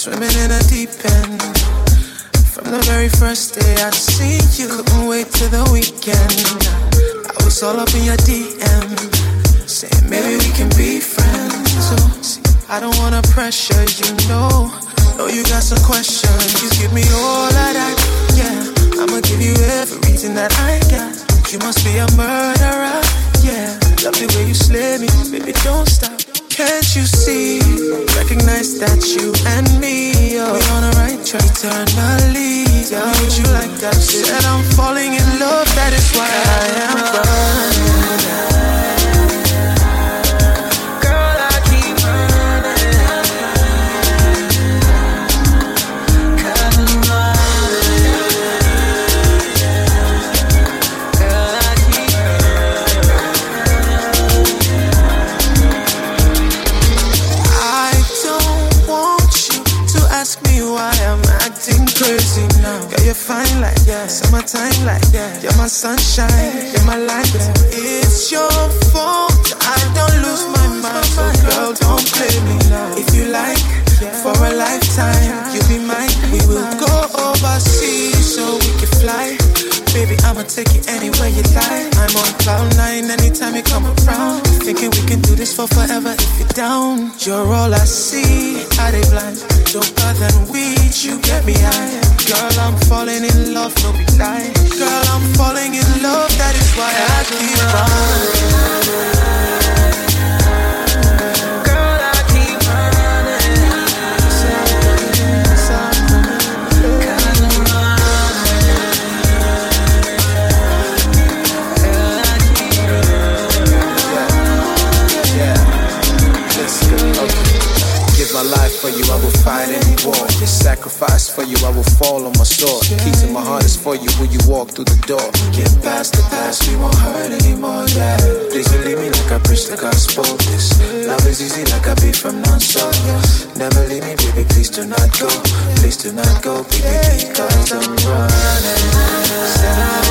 swimming in a deep end. From the very first day I seen you, couldn't wait till the weekend. I was all up in your DM, saying maybe we can be friends. So, see, I don't wanna pressure you, know you got some questions. You give me all of that, yeah. I'ma give you everything that I got. You must be a murderer, yeah. Love the way you slay me, baby, don't stop. Can't you see, recognize that you and me, oh, we on the right track eternally. Tell me would you like that? Said I'm falling in love, that is why I am running. Crazy now, girl, you're fine like that. Summertime like that. You're my sunshine, you're my light. It's your fault I don't lose my mind. So girl, don't play me now. If you like, for a lifetime, you'll be mine. We will go overseas so we can fly. Baby, I'ma take you anywhere you like. I'm on cloud 9 anytime you come around. Thinking we can do this for forever if you're down. You're all I see, I they blind. Doper than weed, you get me high. Girl, I'm falling in love, no be lie. Girl, I'm falling in love, that is why I keep running. My life for you, I will fight any war. Sacrifice for you, I will fall on my sword. Key to my heart is for you when you walk through the door. Get past the past, we won't hurt anymore, yeah. Please believe me like I preach the gospel. This love is easy like I be from non-so. Never leave me, baby, please do not go. Please do not go, baby, because I'm running.